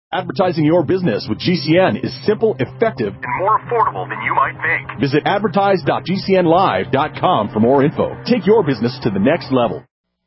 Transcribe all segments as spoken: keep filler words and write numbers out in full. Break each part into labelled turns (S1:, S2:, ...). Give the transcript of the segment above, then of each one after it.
S1: Advertising your business with G C N is simple, effective,
S2: and more affordable than you might think.
S1: Visit advertise dot g c n live dot com for more info. Take your business to the next level.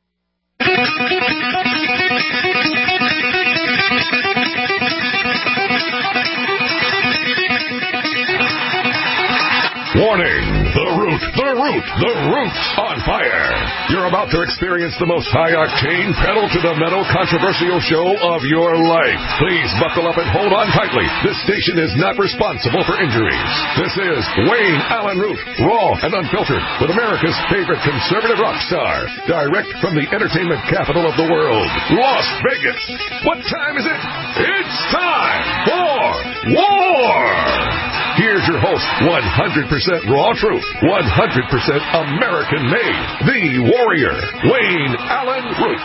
S3: Warning! The Root, the Root, the Root's on fire! You're about to experience the most high-octane, pedal-to-the-metal controversial show of your life. Please buckle up and hold on tightly. This station is not responsible for injuries. This is Wayne Allen Root, raw and unfiltered, with America's favorite conservative rock star, direct from the entertainment capital of the world, Las Vegas. What time is it? It's time for war! Here's your host, one hundred percent raw truth, one hundred percent American-made, the warrior, Wayne Allen Root.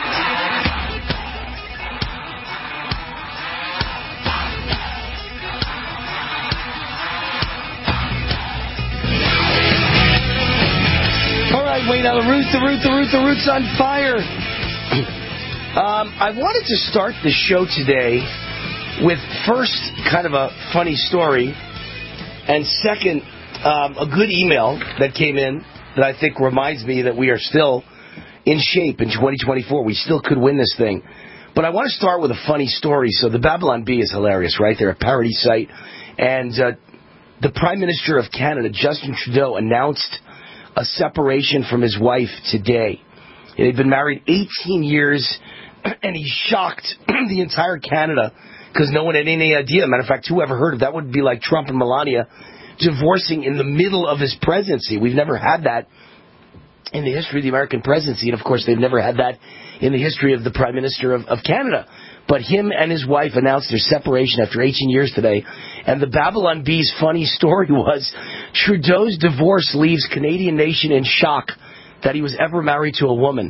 S4: All right, Wayne Allen Root, the Root, the Root, the Root's on fire. um, I wanted to start the show today with first kind of a funny story, and second, um, a good email that came in that I think reminds me that we are still in shape in twenty twenty-four. We still could win this thing. But I want to start with a funny story. So the Babylon Bee is hilarious, right? They're a parody site. And uh, the Prime Minister of Canada, Justin Trudeau, announced a separation from his wife today. They've been married eighteen years, and he shocked the entire Canada because no one had any idea. Matter of fact, who ever heard of that? Would be like Trump and Melania divorcing in the middle of his presidency. We've never had that in the history of the American presidency. And, of course, they've never had that in the history of the Prime Minister of, of Canada. But him and his wife announced their separation after eighteen years today. And the Babylon Bee's funny story was Trudeau's divorce leaves Canadian nation in shock that he was ever married to a woman.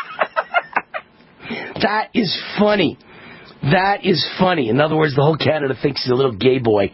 S4: That is funny. That is funny. In other words, the whole Canada thinks he's a little gay boy.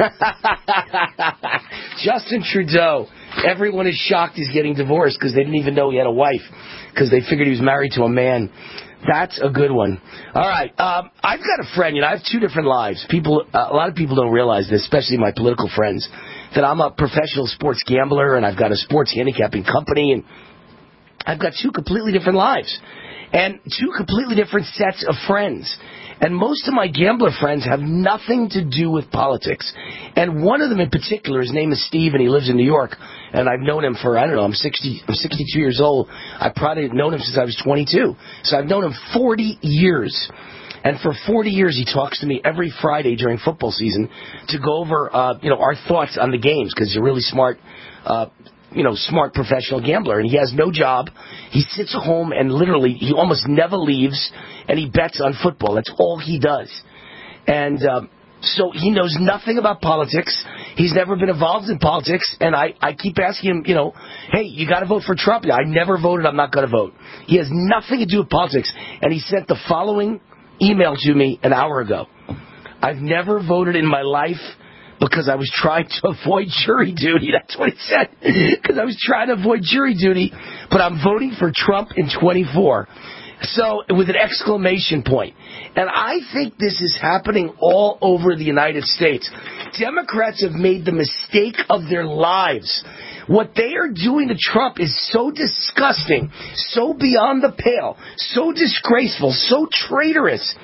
S4: Justin Trudeau. Everyone is shocked he's getting divorced because they didn't even know he had a wife because they figured he was married to a man. That's a good one. All right. Um, I've got a friend. You know, I have two different lives. People, uh, a lot of people don't realize this, especially my political friends, that I'm a professional sports gambler and I've got a sports handicapping company, and I've got two completely different lives and two completely different sets of friends. And most of my gambler friends have nothing to do with politics. And one of them in particular, his name is Steve, and he lives in New York. And I've known him for, I don't know, I'm sixty, I'm sixty-two years old. I've probably known him since I was twenty-two. So I've known him forty years. And for forty years, he talks to me every Friday during football season to go over, uh, you know, our thoughts on the games, because he's a really smart uh you know, smart professional gambler, and he has no job. He sits home and literally, he almost never leaves, and he bets on football. That's all he does. And um, so he knows nothing about politics. He's never been involved in politics, and I, I keep asking him, you know, hey, you got to vote for Trump. I never voted. I'm not going to vote. He has nothing to do with politics, and he sent the following email to me an hour ago. I've never voted in my life because I was trying to avoid jury duty. That's what he said. Because I was trying to avoid jury duty, but I'm voting for Trump in twenty-four. So, with an exclamation point. And I think this is happening all over the United States. Democrats have made the mistake of their lives. What they are doing to Trump is so disgusting, so beyond the pale, so disgraceful, so traitorous.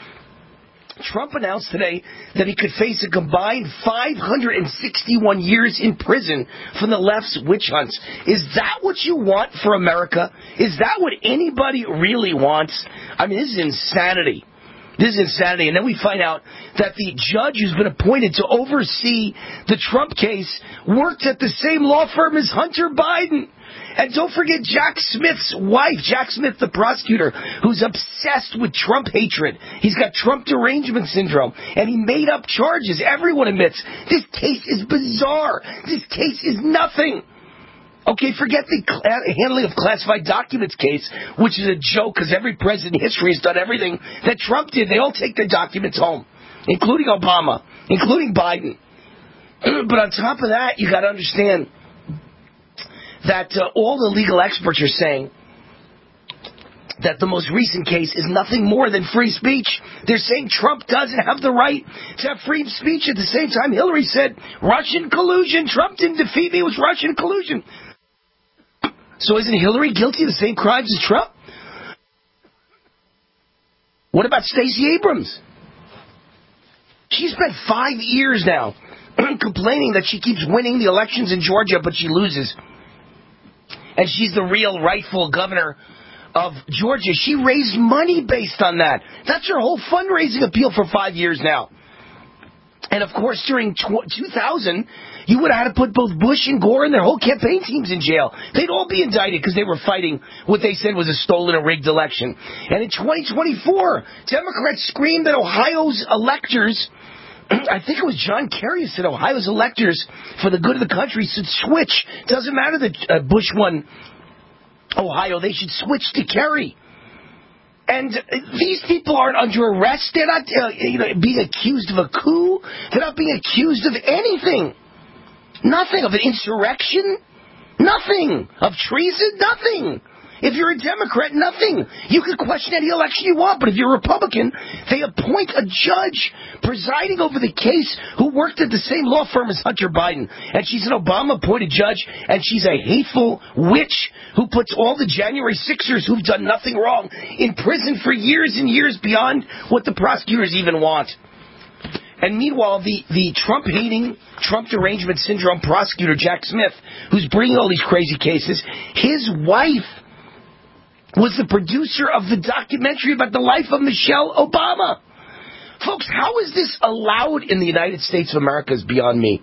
S4: Trump announced today that he could face a combined five hundred sixty-one years in prison from the left's witch hunts. Is that what you want for America? Is that what anybody really wants? I mean, this is insanity. This is insanity. And then we find out that the judge who's been appointed to oversee the Trump case worked at the same law firm as Hunter Biden. And don't forget Jack Smith's wife, Jack Smith, the prosecutor, who's obsessed with Trump hatred. He's got Trump derangement syndrome, and he made up charges. Everyone admits this case is bizarre. This case is nothing. Okay, forget the cl- handling of classified documents case, which is a joke because every president in history has done everything that Trump did. They all take their documents home, including Obama, including Biden. But on top of that, you got to understand that uh, all the legal experts are saying that the most recent case is nothing more than free speech. They're saying Trump doesn't have the right to have free speech. At the same time, Hillary said, Russian collusion. Trump didn't defeat me. It was Russian collusion. So isn't Hillary guilty of the same crimes as Trump? What about Stacey Abrams? She spent five years now complaining that she keeps winning the elections in Georgia, but she loses. And she's the real rightful governor of Georgia. She raised money based on that. That's her whole fundraising appeal for five years now. And, of course, during two thousand, you would have had to put both Bush and Gore and their whole campaign teams in jail. They'd all be indicted because they were fighting what they said was a stolen and rigged election. And in twenty twenty-four, Democrats screamed that Ohio's electors, I think it was John Kerry who said Ohio's electors, for the good of the country, should switch. Doesn't matter that uh, Bush won Ohio. They should switch to Kerry. And these people aren't under arrest. They're not uh, you know, being accused of a coup. They're not being accused of anything. Nothing. Of an insurrection. Nothing. Of treason. Nothing. If you're a Democrat, nothing. You can question any election you want, but if you're a Republican, they appoint a judge presiding over the case who worked at the same law firm as Hunter Biden. And she's an Obama-appointed judge, and she's a hateful witch who puts all the January sixers who've done nothing wrong in prison for years and years beyond what the prosecutors even want. And meanwhile, the, the Trump-hating, Trump derangement syndrome prosecutor, Jack Smith, who's bringing all these crazy cases, his wife was the producer of the documentary about the life of Michelle Obama. Folks, how is this allowed in the United States of America is beyond me.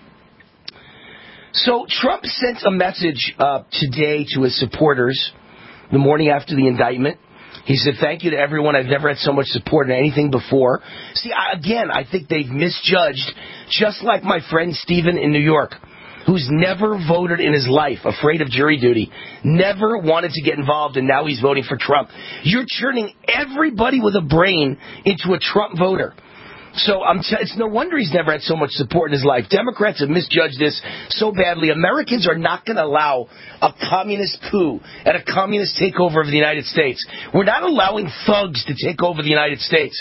S4: So Trump sent a message uh, today to his supporters the morning after the indictment. He said, thank you to everyone. I've never had so much support in anything before. See, I, again, I think they've misjudged, just like my friend Stephen in New York, who's never voted in his life, afraid of jury duty, never wanted to get involved, and now he's voting for Trump. You're turning everybody with a brain into a Trump voter. So I'm t- it's no wonder he's never had so much support in his life. Democrats have misjudged this so badly. Americans are not going to allow a communist coup and a communist takeover of the United States. We're not allowing thugs to take over the United States.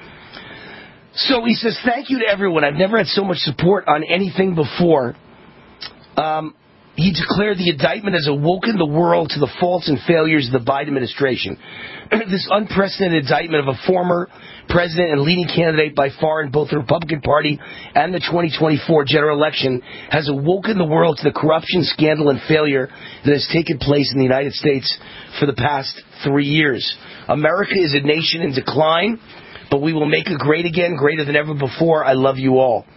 S4: So he says, thank you to everyone. I've never had so much support on anything before. Um, he declared the indictment has awoken the world to the faults and failures of the Biden administration. This unprecedented indictment of a former president and leading candidate by far in both the Republican Party and the twenty twenty-four general election has awoken the world to the corruption, scandal, and failure that has taken place in the United States for the past three years. America is a nation in decline, but we will make it great again, greater than ever before. I love you all.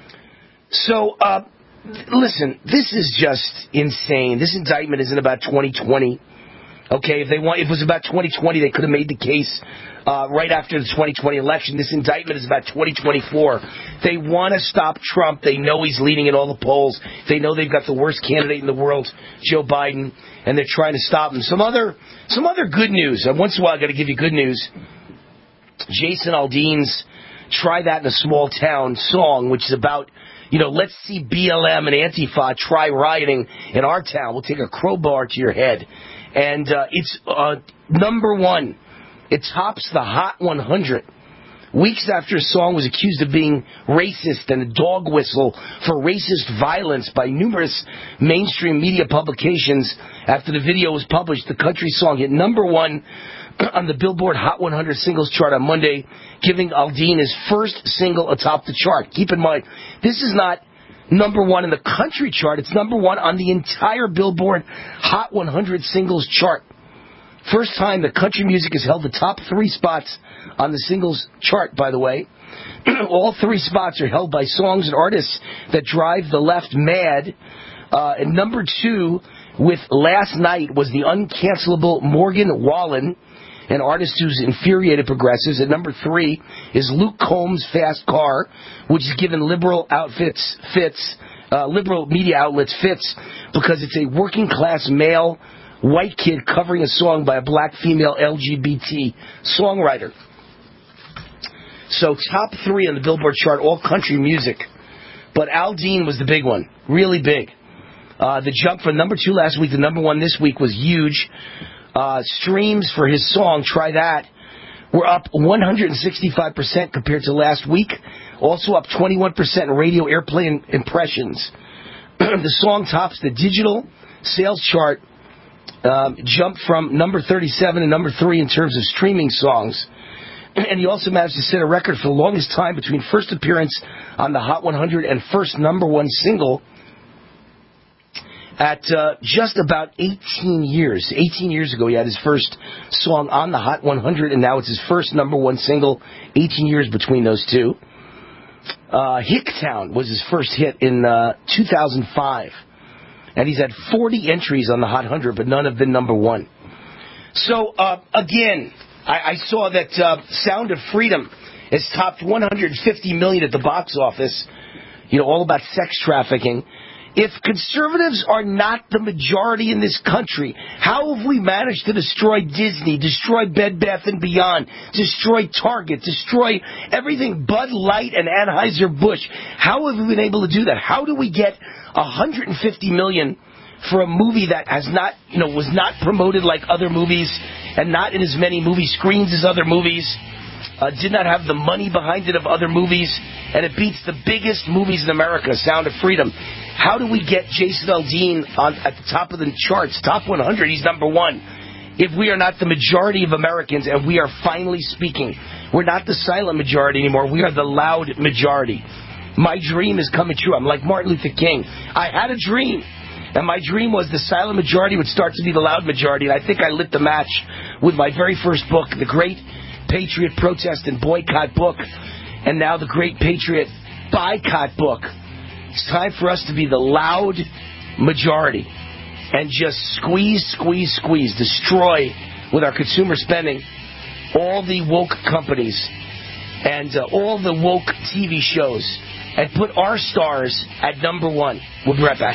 S4: So, uh, listen, this is just insane. This indictment isn't about twenty twenty. Okay, if they want, if it was about twenty twenty, they could have made the case uh, right after the twenty twenty election. This indictment is about twenty twenty-four. They want to stop Trump. They know he's leading in all the polls. They know they've got the worst candidate in the world, Joe Biden, and they're trying to stop him. Some other, some other good news. And once in a while, I got to give you good news. Jason Aldean's "Try That in a Small Town" song, which is about, you know, let's see B L M and Antifa try rioting in our town. We'll take a crowbar to your head. And uh, it's uh, number one. It tops the Hot one hundred. Weeks after a song was accused of being racist and a dog whistle for racist violence by numerous mainstream media publications, after the video was published, the country song hit number one on the Billboard Hot one hundred singles chart on Monday, giving Aldean his first single atop the chart. Keep in mind, this is not number one in the country chart. It's number one on the entire Billboard Hot one hundred singles chart. First time that country music has held the top three spots on the singles chart, by the way. All three spots are held by songs and artists that drive the left mad. Uh, and number two, with Last Night, was the uncancelable Morgan Wallen, an artist who's infuriated progressives. At number three is Luke Combs' Fast Car, which is given liberal outfits fits, uh, liberal media outlets fits, because it's a working class male white kid covering a song by a black female L G B T songwriter. So top three on the Billboard chart, all country music. But Aldean was the big one, really big. Uh, the jump from number two last week to number one this week was huge. Uh, streams for his song, Try That, were up one hundred sixty-five percent compared to last week. Also up twenty-one percent in radio airplay and impressions. The song tops the digital sales chart, um, jumped from number thirty-seven to number three in terms of streaming songs. And he also managed to set a record for the longest time between first appearance on the Hot one hundred and first number one single at uh, just about eighteen years. eighteen years ago, he had his first song on the Hot one hundred, and now it's his first number one single. eighteen years between those two. Uh, Hicktown was his first hit in uh, two thousand five. And he's had forty entries on the Hot one hundred, but none have been number one. So, uh, again, I, I saw that uh, Sound of Freedom has topped one hundred fifty million dollars at the box office. You know, all about sex trafficking. If conservatives are not the majority in this country, how have we managed to destroy Disney, destroy Bed Bath and Beyond, destroy Target, destroy everything Bud Light and Anheuser-Busch? How have we been able to do that? How do we get one hundred fifty million dollars for a movie that has not, you know, was not promoted like other movies and not in as many movie screens as other movies? Uh, did not have the money behind it of other movies, and it beats the biggest movies in America, Sound of Freedom. How do we get Jason Aldean on, at the top of the charts, top one hundred, he's number one, if we are not the majority of Americans and we are finally speaking? We're not the silent majority anymore, we are the loud majority. My dream is coming true. I'm like Martin Luther King. I had a dream, and my dream was the silent majority would start to be the loud majority, and I think I lit the match with my very first book, The Great Patriot Protest and Boycott book, and now the Great Patriot Boycott book. It's time for us to be the loud majority and just squeeze, squeeze, squeeze, destroy with our consumer spending all the woke companies and uh, all the woke T V shows and put our stars at number one. We'll be right back.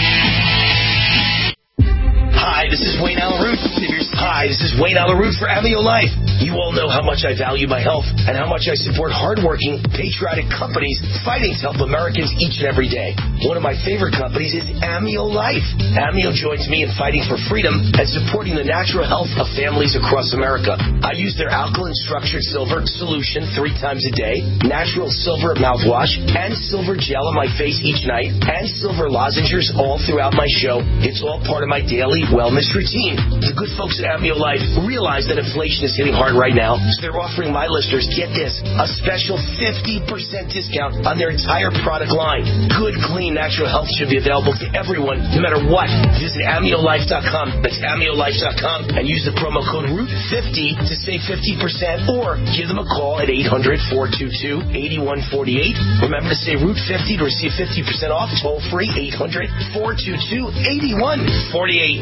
S4: Hi, this is Wayne Allyn Root. Hi, this is Wayne Allyn Root for Amio Life. You all know how much I value my health and how much I support hardworking, patriotic companies fighting to help Americans each and every day. One of my favorite companies is Amio Life. Amio joins me in fighting for freedom and supporting the natural health of families across America. I use their alkaline structured silver solution three times a day, natural silver mouthwash, and silver gel on my face each night, and silver lozenges all throughout my show. It's all part of my daily wellness routine. The good folks at Amio Life realize that inflation is hitting hard right now, so they're offering my listeners, get this, a special fifty percent discount on their entire product line. Good, clean, natural health should be available to everyone, no matter what. Visit amio life dot com. That's amio life dot com and use the promo code root fifty to save fifty percent, or give them a call at eight hundred, four two two, eight one four eight. Remember to say root fifty to receive fifty percent off. Toll free, eight hundred, four two two, eight one four eight.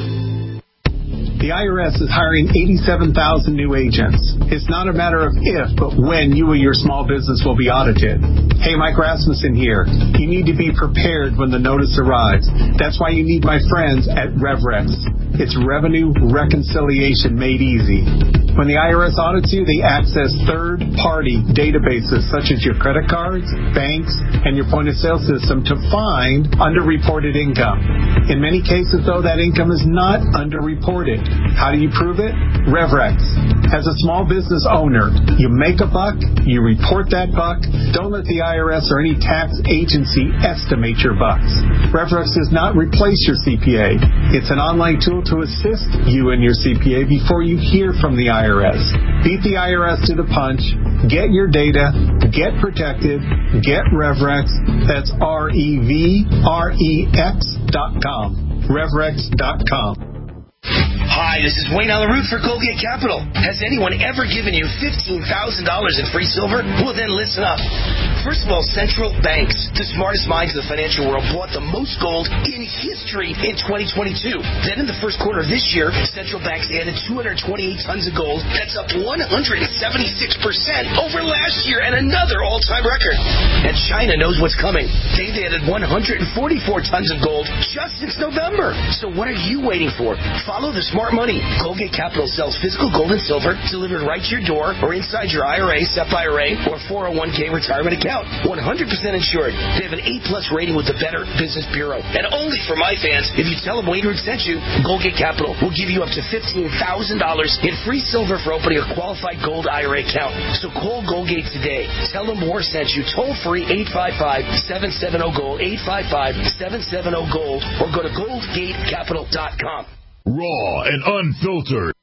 S5: The I R S is hiring eighty-seven thousand new agents. It's not a matter of if, but when you or your small business will be audited. Hey, Mike Rasmussen here. You need to be prepared when the notice arrives. That's why you need my friends at RevRex. It's revenue reconciliation made easy. When the I R S audits you, they access third-party databases such as your credit cards, banks, and your point-of-sale system to find underreported income. In many cases, though, that income is not underreported. How do you prove it? RevRex. As a small business owner, you make a buck, you report that buck. Don't let the I R S or any tax agency estimate your bucks. RevRex does not replace your C P A. It's an online tool to assist you and your C P A before you hear from the I R S. Beat the I R S to the punch. Get your data. Get protected. Get RevRex. That's R E V R E X dot com. RevRex dot com.
S4: Hi, this is Wayne Allyn Root for Colgate Capital. Has anyone ever given you fifteen thousand dollars in free silver? Well, then listen up. First of all, central banks, the smartest minds of the financial world, bought the most gold in history in twenty twenty-two. Then in the first quarter of this year, central banks added two hundred twenty-eight tons of gold. That's up one hundred seventy-six percent over last year and another all-time record. And China knows what's coming. They've added one hundred forty-four tons of gold just since November. So what are you waiting for? Follow the smart money. Colgate Capital sells physical gold and silver delivered right to your door or inside your I R A, S E P I R A, or four oh one k retirement account. one hundred percent insured. They have an A plus rating with the Better Business Bureau. And only for my fans, if you tell them Wainwright sent you, Colgate Capital will give you up to fifteen thousand dollars in free silver for opening a qualified gold I R A account. So call Colgate today. Tell them War sent you. Toll free eight five five, seven seven zero, GOLD, eight five five, seven seven zero, GOLD, or go to gold gate capital dot com.
S3: Raw and unfiltered.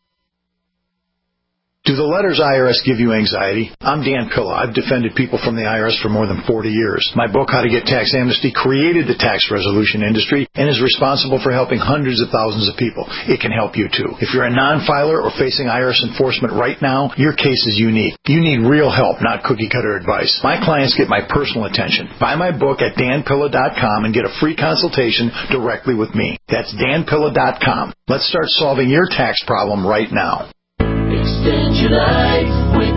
S6: Do the letters I R S give you anxiety? I'm Dan Pilla. I've defended people from the I R S for more than forty years. My book, How to Get Tax Amnesty, created the tax resolution industry and is responsible for helping hundreds of thousands of people. It can help you, too. If you're a non-filer or facing I R S enforcement right now, your case is unique. You need real help, not cookie-cutter advice. My clients get my personal attention. Buy my book at dan pilla dot com and get a free consultation directly with me. That's dan pilla dot com. Let's start solving your tax problem right now.
S7: Extend your life with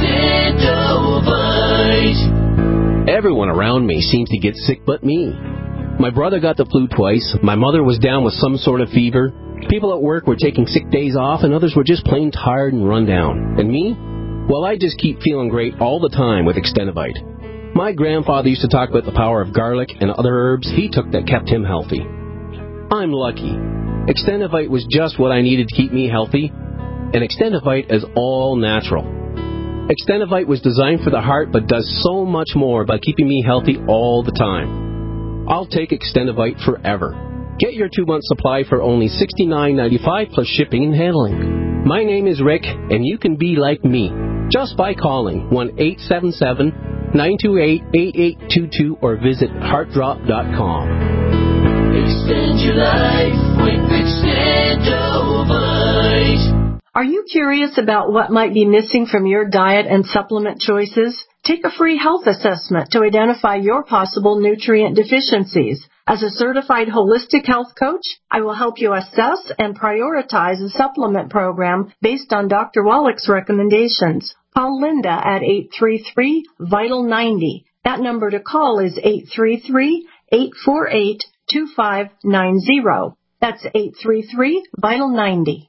S7: Extendovite. Everyone around me seems to get sick but me. My brother got the flu twice. My mother was down with some sort of fever. People at work were taking sick days off, and others were just plain tired and run down. And me? Well, I just keep feeling great all the time with Extendovite. My grandfather used to talk about the power of garlic and other herbs he took that kept him healthy. I'm lucky. Extendovite was just what I needed to keep me healthy. And Extendovite is all natural. Extendovite was designed for the heart, but does so much more by keeping me healthy all the time. I'll take Extendovite forever. Get your two-month supply for only sixty-nine ninety-five plus shipping and handling. My name is Rick, and you can be like me just by calling one eight seven seven, nine two eight, eight eight two two or visit heart drop dot com. Extend your life with Extendovite.
S8: Are you curious about what might be missing from your diet and supplement choices? Take a free health assessment to identify your possible nutrient deficiencies. As a certified holistic health coach, I will help you assess and prioritize a supplement program based on Doctor Wallach's recommendations. Call Linda at eight three three, vital ninety. That number to call is eight three three, eight four eight, two five nine zero. That's eight three three, vital ninety.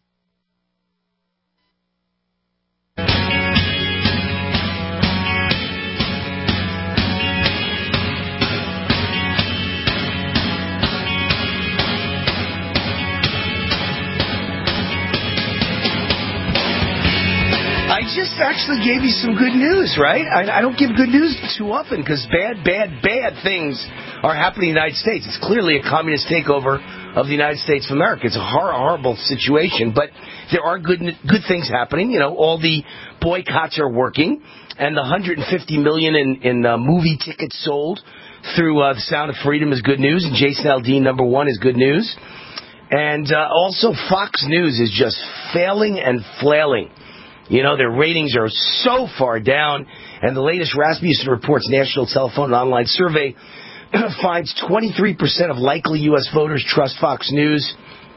S4: I just actually gave you some good news, right? I, I don't give good news too often because bad, bad, bad things are happening in the United States. It's clearly a communist takeover of the United States of America. It's a hor- horrible situation, but there are good good things happening. You know, all the boycotts are working, and the one hundred fifty million in, in uh, movie tickets sold through uh, The Sound of Freedom is good news, and Jason Aldean, number one, is good news. And uh, also Fox News is just failing and flailing. You know, their ratings are so far down, and the latest Rasmussen Report's National Telephone and Online Survey finds twenty-three percent of likely U S voters trust Fox News.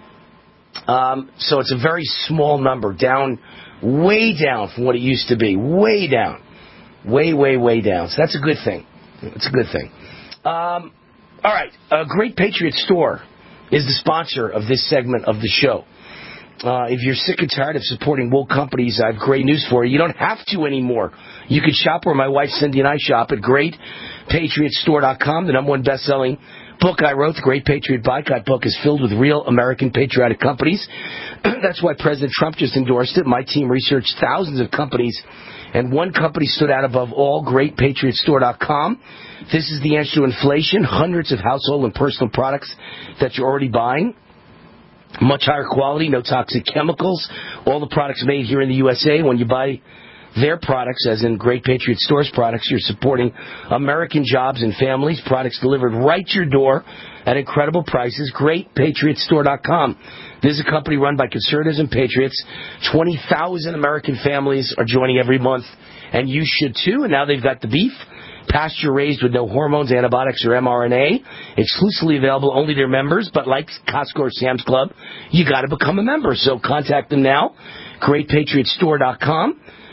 S4: Um, so it's a very small number, down, way down from what it used to be. Way down. Way, way, way down. So that's a good thing. It's a good thing. Um, all right. Uh, Great Patriot Store is the sponsor of this segment of the show. Uh, if you're sick and tired of supporting woke companies, I have great news for you. You don't have to anymore. You can shop where my wife Cindy and I shop at great patriot store dot com, the number one best-selling book I wrote. The Great Patriot Boycott book is filled with real American patriotic companies. That's why President Trump just endorsed it. My team researched thousands of companies, and one company stood out above all, great patriot store dot com. This is the answer to inflation, hundreds of household and personal products that you're already buying. Much higher quality, no toxic chemicals. All the products made here in the U S A. When you buy their products, as in Great Patriot Store's products, you're supporting American jobs and families. Products delivered right to your door at incredible prices. great patriot store dot com. This is a company run by conservatives and patriots. twenty thousand American families are joining every month, and you should too. And now they've got the beef, pasture-raised with no hormones, antibiotics, or mRNA. Exclusively available only to their members, but like Costco or Sam's Club, you got to become a member. So contact them now, great patriot store dot com.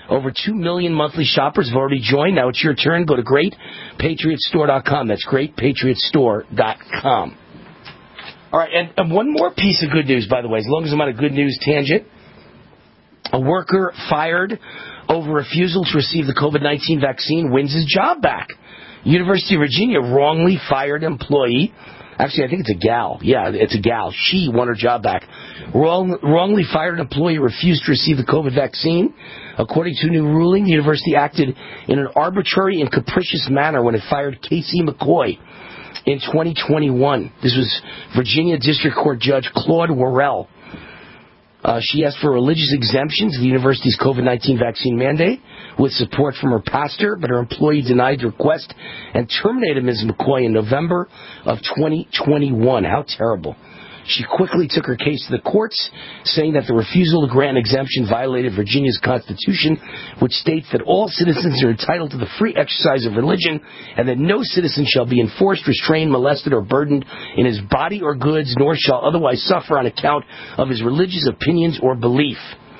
S4: Over two million monthly shoppers have already joined. Now it's your turn. Go to great patriot store dot com. That's great patriot store dot com. All right, and, and one more piece of good news, by the way, as long as I'm on a good news tangent. A worker fired over refusal to receive the COVID nineteen vaccine wins his job back. University of Virginia wrongly fired employee. Actually, I think it's a gal. Yeah, it's a gal. She won her job back. Wrong, wrongly fired employee refused to receive the COVID vaccine. According to a new ruling, the university acted in an arbitrary and capricious manner when it fired Casey McCoy in twenty twenty-one. This was Virginia District Court Judge Claude Worrell. Uh, she asked for religious exemptions of the university's COVID nineteen vaccine mandate with support from her pastor, but her employee denied the request and terminated Miz McCoy in November of twenty twenty-one. How terrible. She quickly took her case to the courts, saying that the refusal to grant an exemption violated Virginia's Constitution, which states that all citizens are entitled to the free exercise of religion and that no citizen shall be enforced, restrained, molested, or burdened in his body or goods, nor shall otherwise suffer on account of his religious opinions or belief.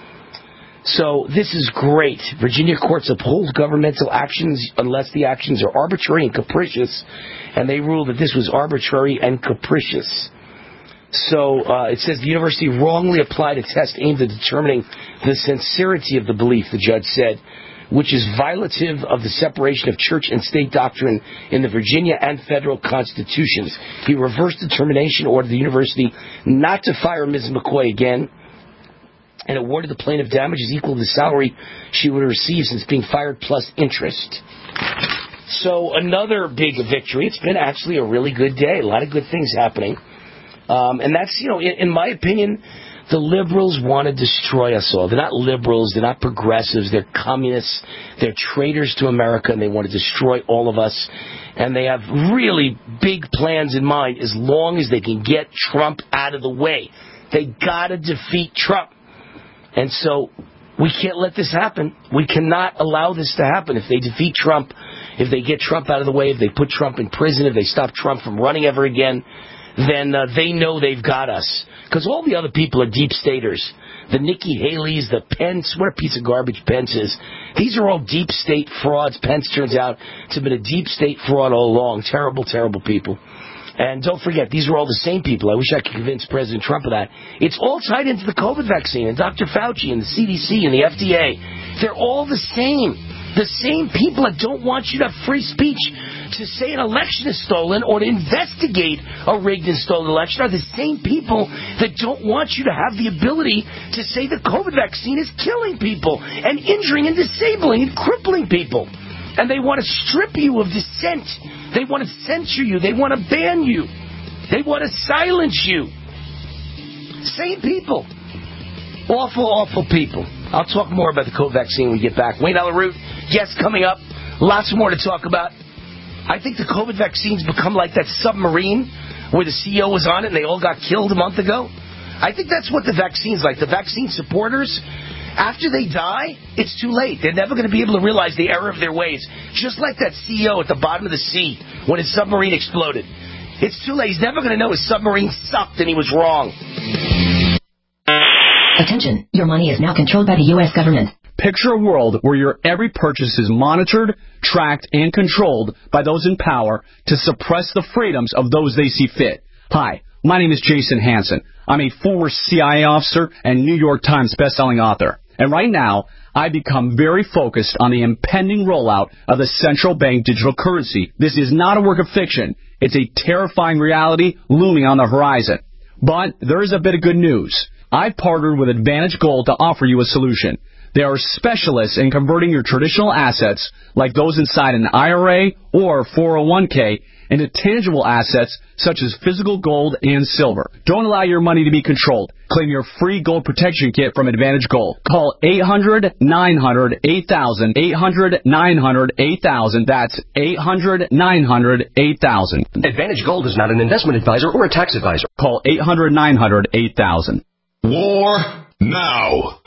S4: So this is great. Virginia courts uphold governmental actions unless the actions are arbitrary and capricious, and they ruled that this was arbitrary and capricious. So uh, it says the university wrongly applied a test aimed at determining the sincerity of the belief, the judge said, which is violative of the separation of church and state doctrine in the Virginia and federal constitutions. He reversed the termination, ordered the university not to fire Miz McCoy again, and awarded the plaintiff damages equal to the salary she would have received since being fired plus interest. So another big victory. It's been actually a really good day. A lot of good things happening. Um, and that's, you know, in, in my opinion, the liberals want to destroy us all. They're not liberals. They're not progressives. They're communists. They're traitors to America, and they want to destroy all of us. And they have really big plans in mind as long as they can get Trump out of the way. They got to defeat Trump. And so we can't let this happen. We cannot allow this to happen. If they defeat Trump, if they get Trump out of the way, if they put Trump in prison, if they stop Trump from running ever again, then uh, they know they've got us. Because all the other people are deep staters. The Nikki Haley's, the Pence, what a piece of garbage Pence is. These are all deep state frauds. Pence turns out to have been a deep state fraud all along. Terrible, terrible people. And don't forget, these are all the same people. I wish I could convince President Trump of that. It's all tied into the COVID vaccine and Doctor Fauci and the C D C and the F D A. They're all the same. The same people that don't want you to have free speech to say an election is stolen or to investigate a rigged and stolen election are the same people that don't want you to have the ability to say the COVID vaccine is killing people and injuring and disabling and crippling people. And they want to strip you of dissent. They want to censor you. They want to ban you. They want to silence you. Same people. Awful, awful people. I'll talk more about the COVID vaccine when we get back. Wayne Alaroot, guest coming up. Lots more to talk about. I think the COVID vaccine's become like that submarine where the C E O was on it and they all got killed a month ago. I think that's what the vaccine's like. The vaccine supporters, after they die, it's too late. They're never going to be able to realize the error of their ways. Just like that C E O at the bottom of the sea when his submarine exploded. It's too late. He's never going to know his submarine sucked and he was wrong.
S9: Attention, your money is now controlled by the U S government.
S10: Picture a world where your every purchase is monitored, tracked, and controlled by those in power to suppress the freedoms of those they see fit. Hi, my name is Jason Hansen. I'm a former C I A officer and New York Times bestselling author. And right now, I become very focused on the impending rollout of the central bank digital currency. This is not a work of fiction. It's a terrifying reality looming on the horizon. But there is a bit of good news. I've partnered with Advantage Gold to offer you a solution. They are specialists in converting your traditional assets, like those inside an I R A or four oh one k, into tangible assets such as physical gold and silver. Don't allow your money to be controlled. Claim your free gold protection kit from Advantage Gold. Call eight hundred, nine hundred, eight thousand, eight hundred, nine hundred, eight thousand. That's eight hundred, nine hundred, eight thousand.
S11: Advantage Gold is not an investment advisor or a tax advisor.
S10: Call eight hundred, nine hundred, eight thousand.
S3: War now.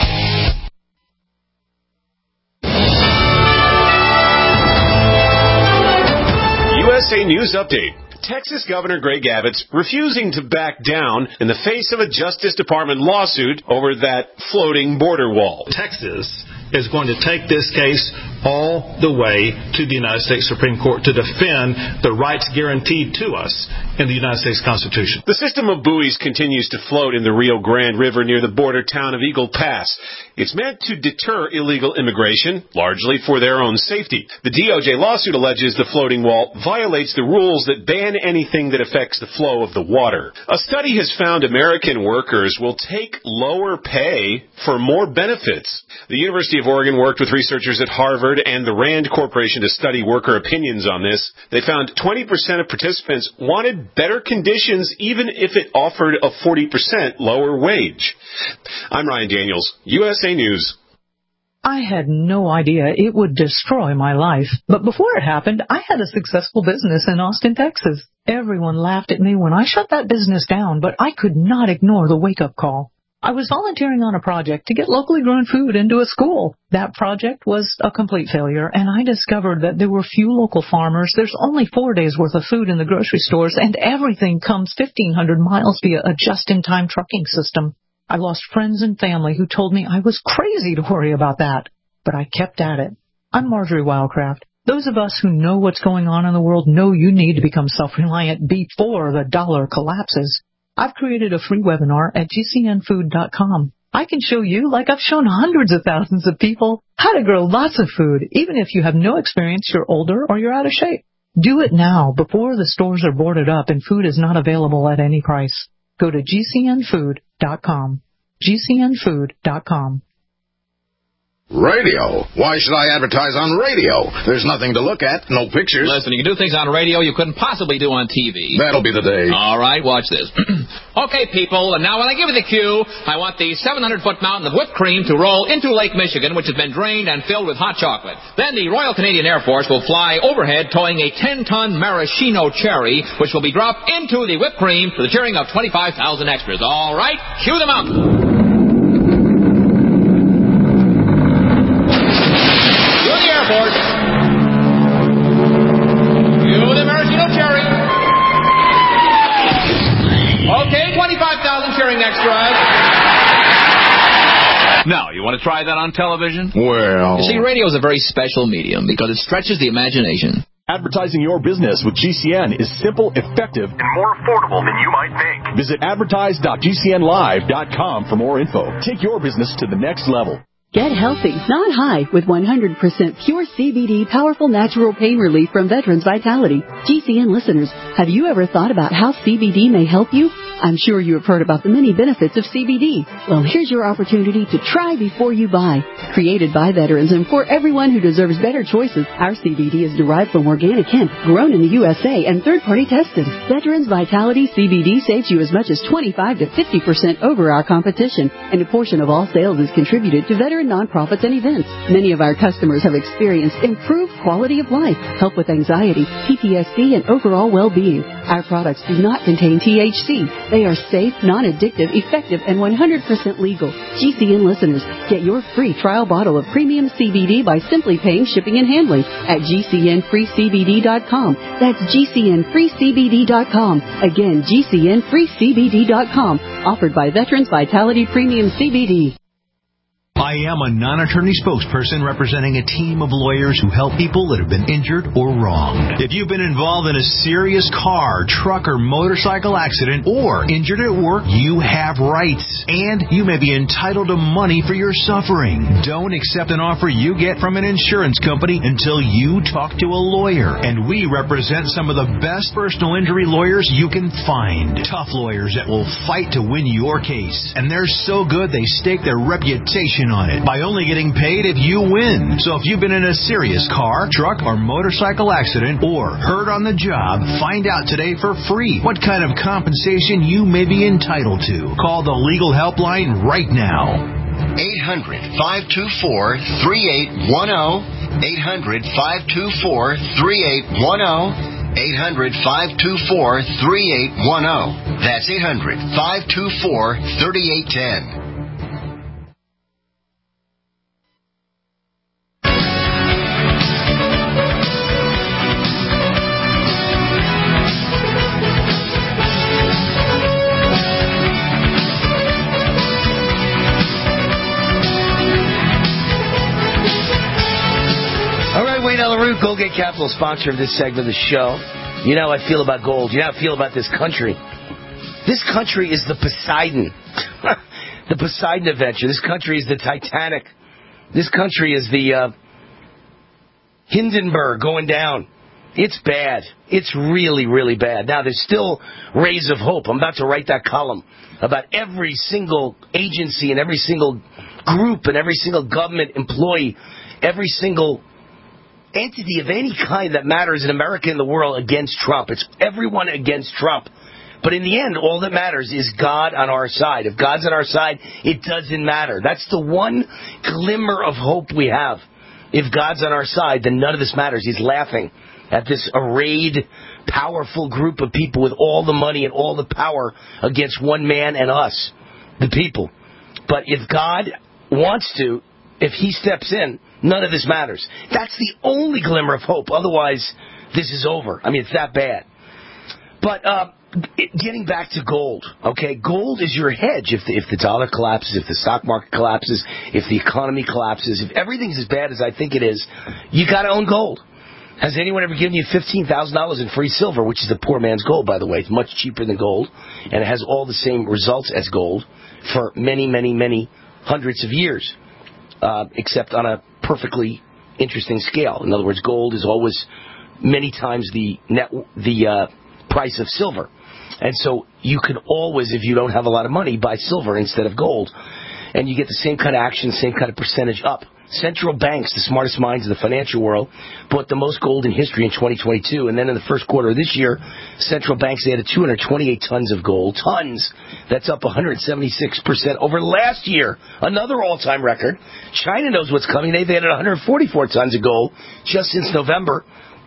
S12: U S A News Update. Texas Governor Greg Abbott's refusing to back down in the face of a Justice Department lawsuit over that floating border wall.
S13: Texas
S6: is going to take this case all the way to the United States Supreme Court to defend the rights guaranteed to us in the United States Constitution.
S12: The system of buoys continues to float in the Rio Grande River near the border town of Eagle Pass. It's meant to deter illegal immigration, largely for their own safety. The D O J lawsuit alleges the floating wall violates the rules that ban anything that affects the flow of the water. A study has found American workers will take lower pay for more benefits. The University of Oregon worked with researchers at Harvard and the Rand Corporation to study worker opinions on this. They found twenty percent of participants wanted better conditions even if it offered a forty percent lower wage. I'm Ryan Daniels, U S A News.
S13: I had no idea it would destroy my life. But before it happened, I had a successful business in Austin, Texas. Everyone laughed at me when I shut that business down, but I could not ignore the wake-up call. I was volunteering on a project to get locally grown food into a school. That project was a complete failure, and I discovered that there were few local farmers. There's only four days' worth of food in the grocery stores, and everything comes fifteen hundred miles via a just-in-time trucking system. I lost friends and family who told me I was crazy to worry about that, but I kept at it. I'm Marjorie Wildcraft. Those of us who know what's going on in the world know you need to become self-reliant before the dollar collapses. I've created a free webinar at G C N food dot com. I can show you, like I've shown hundreds of thousands of people, how to grow lots of food, even if you have no experience, you're older, or you're out of shape. Do it now, before the stores are boarded up and food is not available at any price. Go to G C N food dot com. G C N food dot com.
S14: Radio? Why should I advertise on radio? There's nothing to look at, no pictures.
S15: Listen, you can do things on radio you couldn't possibly do on T V.
S14: That'll be the day.
S15: All right, watch this. Okay, people, and now when I give you the cue, I want the seven hundred foot mountain of whipped cream to roll into Lake Michigan, which has been drained and filled with hot chocolate. Then the Royal Canadian Air Force will fly overhead towing a ten ton maraschino cherry, which will be dropped into the whipped cream to the cheering of twenty-five thousand extras. All right, cue the mountain. Airport. You the maraschino cherry. Okay, twenty-five thousand cheering extras. Now, you want to try that on television?
S14: Well...
S15: You see, radio is a very special medium because it stretches the imagination.
S1: Advertising your business with G C N is simple, effective,
S2: and more affordable than you might think.
S1: Visit advertise dot G C N live dot com for more info. Take your business to the next level.
S16: Get healthy, not high, with one hundred percent pure C B D powerful natural pain relief from Veterans Vitality. G C N listeners, have you ever thought about how C B D may help you? I'm sure you have heard about the many benefits of C B D. Well, here's your opportunity to try before you buy. Created by veterans and for everyone who deserves better choices, our C B D is derived from organic hemp, grown in the U S A, and third-party tested. Veterans Vitality C B D saves you as much as twenty-five to fifty percent over our competition, and a portion of all sales is contributed to veteran nonprofits and events. Many of our customers have experienced improved quality of life, help with anxiety, P T S D, and overall well-being. Our products do not contain T H C. They are safe, non-addictive, effective, and one hundred percent legal. G C N listeners, get your free trial bottle of premium C B D by simply paying shipping and handling at G C N free C B D dot com. That's G C N free C B D dot com. Again, G C N free C B D dot com. Offered by Veterans Vitality Premium C B D.
S17: I am a non-attorney spokesperson representing a team of lawyers who help people that have been injured or wronged. If you've been involved in a serious car, truck, or motorcycle accident or injured at work, you have rights, and you may be entitled to money for your suffering. Don't accept an offer you get from an insurance company until you talk to a lawyer, and we represent some of the best personal injury lawyers you can find. Tough lawyers that will fight to win your case, and they're so good they stake their reputation on it by only getting paid if you win. So if you've been in a serious car, truck, or motorcycle accident or hurt on the job, find out today for free what kind of compensation you may be entitled to. Call the legal helpline right now.
S18: eight hundred, five two four, three eight one zero. eight hundred, five two four, three eight one zero. eight hundred, five two four, three eight one zero. That's eight hundred, five two four, three eight one zero.
S4: Goldgate Capital, sponsor of this segment of the show. You know how I feel about gold. You know how I feel about this country. This country is the Poseidon. The Poseidon Adventure. This country is the Titanic. This country is the uh, Hindenburg going down. It's bad. It's really, really bad. Now, there's still rays of hope. I'm about to write that column about every single agency and every single group and every single government employee, every single entity of any kind that matters in America and the world against Trump. It's everyone against Trump. But in the end, all that matters is God on our side. If God's on our side, it doesn't matter. That's the one glimmer of hope we have. If God's on our side, then none of this matters. He's laughing at this arrayed, powerful group of people with all the money and all the power against one man and us, the people. But if God wants to, if he steps in, none of this matters. That's the only glimmer of hope. Otherwise, this is over. I mean, it's that bad. But uh, getting back to gold, okay, gold is your hedge. If the, if the dollar collapses, if the stock market collapses, if the economy collapses, if everything's as bad as I think it is, you got to own gold. Has anyone ever given you fifteen thousand dollars in free silver, which is the poor man's gold, by the way? It's much cheaper than gold, and it has all the same results as gold for many, many, many hundreds of years, uh, except on a perfectly interesting scale. In other words, gold is always many times the net, the uh, price of silver. And so you can always, if you don't have a lot of money, buy silver instead of gold. And you get the same kind of action, same kind of percentage up. Central banks, the smartest minds of the financial world, bought the most gold in history in twenty twenty-two. And then in the first quarter of this year, central banks added two hundred twenty-eight tons of gold. Tons. That's up one hundred seventy-six percent over last year. Another all-time record. China knows what's coming. They've added one hundred forty-four tons of gold just since November.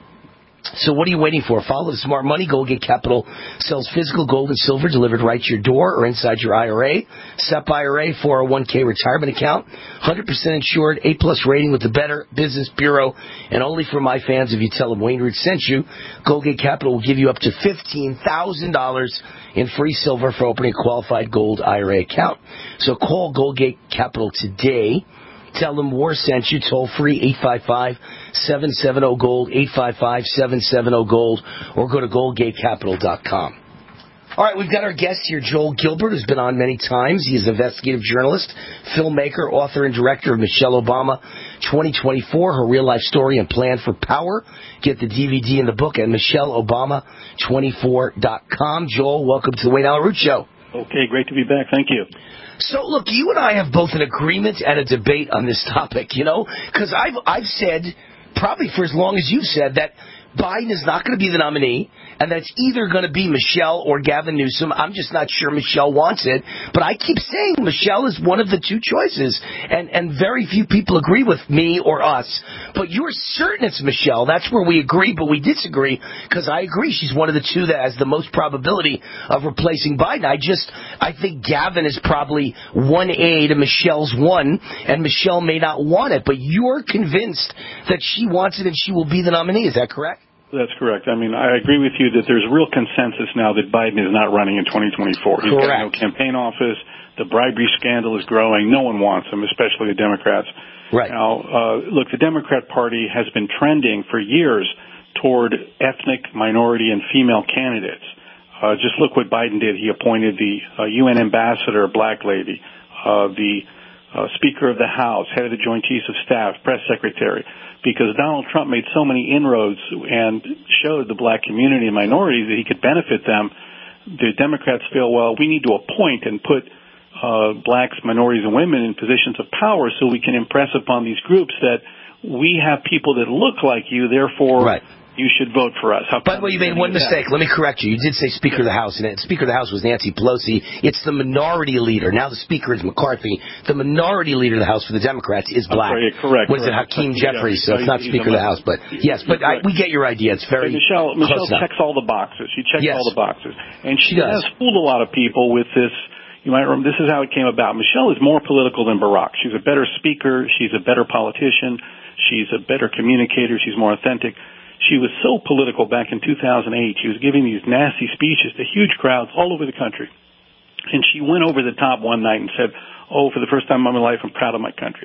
S4: So what are you waiting for? Follow the smart money. Goldgate Capital sells physical gold and silver delivered right to your door or inside your I R A. S E P I R A, four oh one k retirement account. one hundred percent insured, A-plus rating with the Better Business Bureau. And only for my fans, if you tell them Wayne Root sent you, Goldgate Capital will give you up to fifteen thousand dollars in free silver for opening a qualified gold I R A account. So call Goldgate Capital today. Tell them War sent you, toll free, eight five five, seven seven zero, GOLD, eight five five, seven seven zero, GOLD, or go to goldgate capital dot com. All right, we've got our guest here, Joel Gilbert, who's been on many times. He is an investigative journalist, filmmaker, author, and director of Michelle Obama twenty twenty-four, her real-life story and plan for power. Get the D V D and the book at michelle obama twenty-four dot com. Joel, welcome to the Wayne Allyn Root Show.
S19: Okay, great to be back. Thank you.
S4: So, look, you and I have both an agreement and a debate on this topic, you know, because I've, I've said, probably for as long as you've said, that Biden is not going to be the nominee, and that it's either going to be Michelle or Gavin Newsom. I'm just not sure Michelle wants it, but I keep saying Michelle is one of the two choices, and, and very few people agree with me or us. But you're certain it's Michelle. That's where we agree, but we disagree, because I agree she's one of the two that has the most probability of replacing Biden. I just, I think Gavin is probably one A to Michelle's one, and Michelle may not want it, but you're convinced that she wants it and she will be the nominee. Is that correct?
S19: That's correct. I mean, I agree with you that there's real consensus now that Biden is not running in twenty twenty-four. He's got no campaign office. The bribery scandal is growing. No one wants him, especially the Democrats.
S4: Right.
S19: Now, uh, look, the Democrat Party has been trending for years toward ethnic, minority, and female candidates. Uh, just look what Biden did. He appointed the uh, U N ambassador, a black lady, uh, the uh, Speaker of the House, head of the Joint Chiefs of Staff, press secretary. Because Donald Trump made so many inroads and showed the black community and minorities that he could benefit them, the Democrats feel, well, we need to appoint and put uh, blacks, minorities, and women in positions of power so we can impress upon these groups that we have people that look like you, therefore
S4: right.
S19: you should vote for us. How
S4: By the way, you made one mistake. Let me correct you. You did say Speaker of the House, and Speaker of the House was Nancy Pelosi. It's the minority leader. Now the Speaker is McCarthy. The minority leader of the House for the Democrats is black.
S19: Sorry, correct.
S4: What is it,
S19: correct.
S4: Hakeem Jeffries? So it's not
S19: He's
S4: Speaker of the House, but yes, but I, we get your idea. It's very
S19: Michelle, Michelle
S4: close
S19: checks all the boxes. She checks
S4: yes.
S19: all the boxes. And she,
S4: she does.
S19: has fooled a lot of people with this. You might remember, this is how it came about. Michelle is more political than Barack. She's a better speaker. She's a better politician. She's a better communicator. She's more authentic. She was so political back in two thousand eight. She was giving these nasty speeches to huge crowds all over the country. And she went over the top one night and said, oh, for the first time in my life, I'm proud of my country.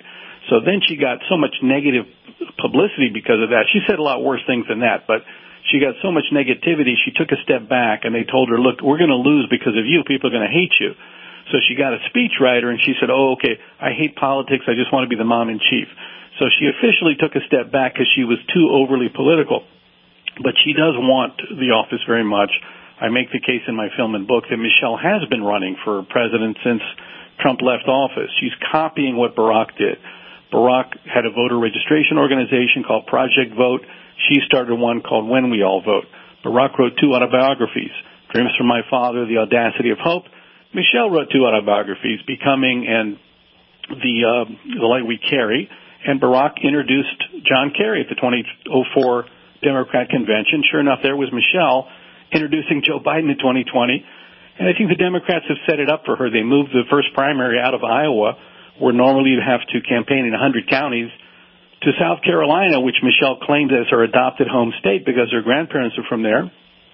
S19: So then she got so much negative publicity because of that. She said a lot worse things than that, but she got so much negativity, she took a step back, and they told her, look, we're going to lose because of you. People are going to hate you. So she got a speechwriter, and she said, oh, okay, I hate politics. I just want to be the mom-in-chief. So she officially took a step back because she was too overly political. But she does want the office very much. I make the case in my film and book that Michelle has been running for president since Trump left office. She's copying what Barack did. Barack had a voter registration organization called Project Vote. She started one called When We All Vote. Barack wrote two autobiographies, Dreams from My Father, The Audacity of Hope. Michelle wrote two autobiographies, Becoming and The, uh, the Light We Carry. And Barack introduced John Kerry at the twenty oh four Democrat convention. Sure enough, there was Michelle introducing Joe Biden in twenty twenty. And I think the Democrats have set it up for her. They moved the first primary out of Iowa, where normally you'd have to campaign in one hundred counties, to South Carolina, which Michelle claims as her adopted home state because her grandparents are from there.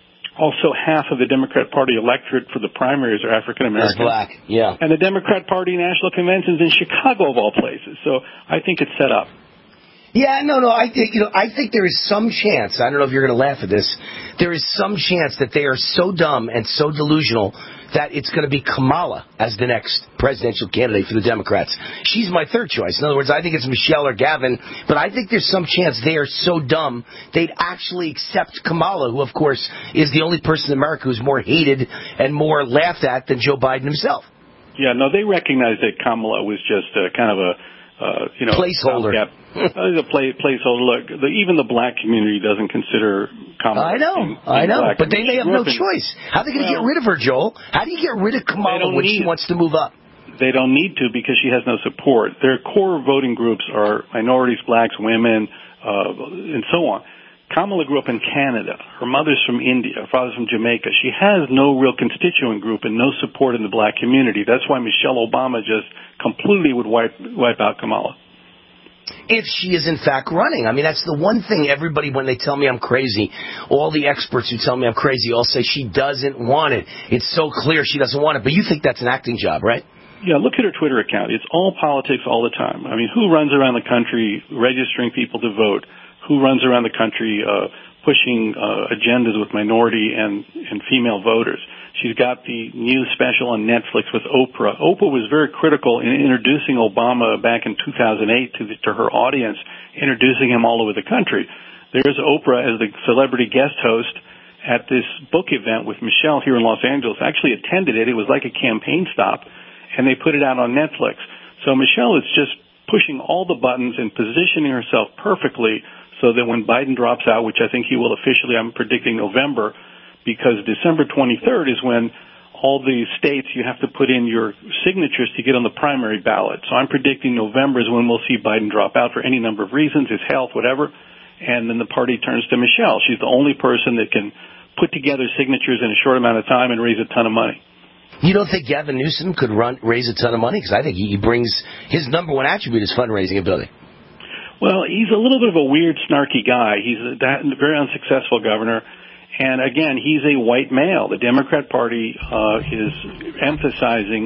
S19: Also, half of the Democrat Party electorate for the primaries are African American.
S4: Black, yeah.
S19: And the Democrat Party national convention's in Chicago, of all places. So I think it's set up.
S4: Yeah, no, no. I think you know. I think there is some chance. I don't know if you're going to laugh at this. There is some chance that they are so dumb and so delusional that it's going to be Kamala as the next presidential candidate for the Democrats. She's my third choice. In other words, I think it's Michelle or Gavin, but I think there's some chance they are so dumb they'd actually accept Kamala, who, of course, is the only person in America who's more hated and more laughed at than Joe Biden himself.
S19: Yeah, no, they recognize that Kamala was just a, kind of a, uh, you know,
S4: placeholder.
S19: uh, a play, placeholder. Look, the, even the black community doesn't consider Kamala.
S4: I know,
S19: being,
S4: I know,
S19: black.
S4: but they may have no
S19: in,
S4: choice. How are they going to
S19: well,
S4: get rid of her, Joel? How do you get rid of Kamala when she wants to move up?
S19: They don't need to because she has no support. Their core voting groups are minorities, blacks, women, uh, and so on. Kamala grew up in Canada. Her mother's from India. Her father's from Jamaica. She has no real constituent group and no support in the black community. That's why Michelle Obama just completely would wipe wipe out Kamala.
S4: If she is in fact running. I mean, that's the one thing everybody, when they tell me I'm crazy, all the experts who tell me I'm crazy all say she doesn't want it. It's so clear she doesn't want it. But you think that's an acting job, right?
S19: Yeah, look at her Twitter account. It's all politics all the time. I mean, who runs around the country registering people to vote? Who runs around the country uh, pushing uh, agendas with minority and, and female voters? She's got the new special on Netflix with Oprah. Oprah was very critical in introducing Obama back in two thousand eight to, the, to her audience, introducing him all over the country. There's Oprah as the celebrity guest host at this book event with Michelle here in Los Angeles. Actually attended it. It was like a campaign stop, and they put it out on Netflix. So Michelle is just pushing all the buttons and positioning herself perfectly so that when Biden drops out, which I think he will officially, I'm predicting November, because December twenty-third is when all the states you have to put in your signatures to get on the primary ballot. So I'm predicting November is when we'll see Biden drop out for any number of reasons, his health, whatever, and then the party turns to Michelle. She's the only person that can put together signatures in a short amount of time and raise a ton of money.
S4: You don't think Gavin Newsom could run raise a ton of money? Because I think he brings his number one attribute is fundraising ability.
S19: Well, he's a little bit of a weird, snarky guy. He's a very unsuccessful governor. And again, he's a white male. The Democrat Party uh, is emphasizing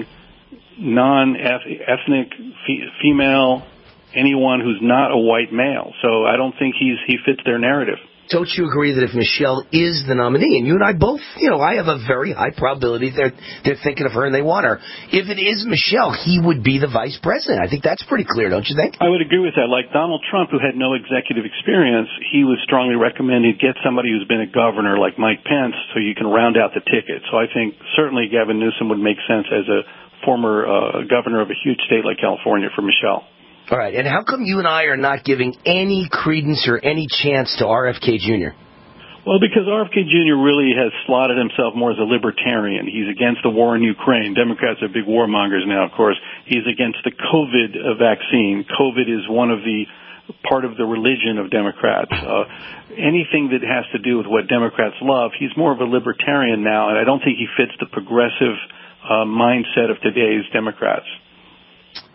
S19: non-ethnic, fe- female, anyone who's not a white male. So I don't think he's he fits their narrative.
S4: Don't you agree that if Michelle is the nominee, and you and I both, you know, I have a very high probability they're they're thinking of her and they want her. If it is Michelle, he would be the vice president. I think that's pretty clear, don't you think?
S19: I would agree with that. Like Donald Trump, who had no executive experience, he was strongly recommended get somebody who's been a governor like Mike Pence so you can round out the ticket. So I think certainly Gavin Newsom would make sense as a former uh, governor of a huge state like California for Michelle.
S4: All right, and how come you and I are not giving any credence or any chance to R F K Junior?
S19: Well, because R F K Junior really has slotted himself more as a libertarian. He's against the war in Ukraine. Democrats are big warmongers now, of course. He's against the COVID vaccine. COVID is one of the part of the religion of Democrats. Uh, anything that has to do with what Democrats love, he's more of a libertarian now, and I don't think he fits the progressive uh, mindset of today's Democrats.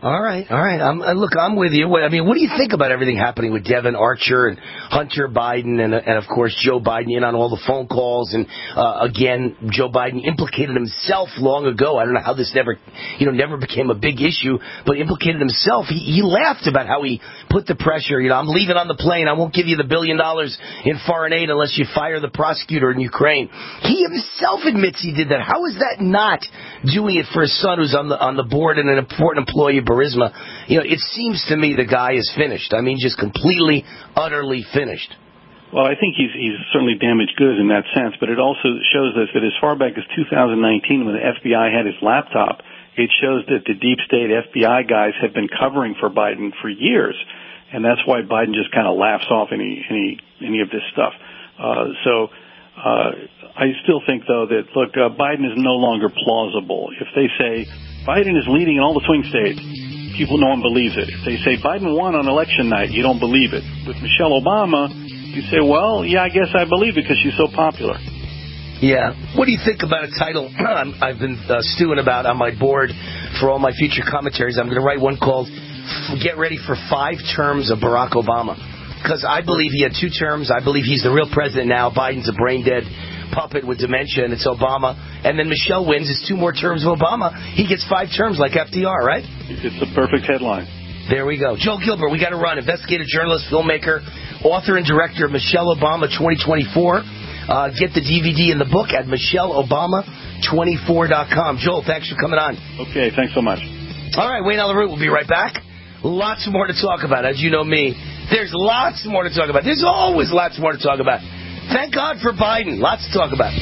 S4: All right, all right. I'm, uh, look, I'm with you. What, I mean, what do you think about everything happening with Devin Archer and Hunter Biden and, and of course, Joe Biden in on all the phone calls? And, uh, again, Joe Biden implicated himself long ago. I don't know how this never, you know, never became a big issue, but implicated himself. He, he laughed about how he put the pressure. You know, I'm leaving on the plane. I won't give you the billion dollars in foreign aid unless you fire the prosecutor in Ukraine. He himself admits he did that. How is that not doing it for his son who's on the, on the board and an important employee of Burisma? You know, it seems to me the guy is finished. I mean, just completely, utterly finished.
S19: Well, I think he's he's certainly damaged goods in that sense, but it also shows us that as far back as two thousand nineteen, when the F B I had his laptop, it shows that the deep state F B I guys have been covering for Biden for years, and that's why Biden just kind of laughs off any any any of this stuff. Uh, so uh, I still think, though, that look, uh, Biden is no longer plausible. If they say Biden is leading in all the swing states, people, no one believes it. If they say Biden won on election night, you don't believe it. With Michelle Obama, you say, well, yeah, I guess I believe it because she's so popular.
S4: Yeah. What do you think about a title I've been uh, stewing about on my board for all my future commentaries? I'm going to write one called Get Ready for Five Terms of Barack Obama. Because I believe he had two terms. I believe he's the real president now. Biden's a brain-dead puppet with dementia, and it's Obama. And then Michelle wins. It's two more terms of Obama. He gets five terms like F D R, right?
S19: It's a perfect headline.
S4: There we go. Joe Gilbert, we got to run. Investigative journalist, filmmaker, author and director of Michelle Obama twenty twenty-four. Uh, get the D V D and the book at Michelle Obama twenty-four dot com. Joel, thanks for coming on.
S19: Okay, thanks so much.
S4: All right, Wayne Allyn Root, we'll be right back. Lots more to talk about. As you know me, there's lots more to talk about. There's always lots more to talk about. Thank God for Biden. Lots to talk about.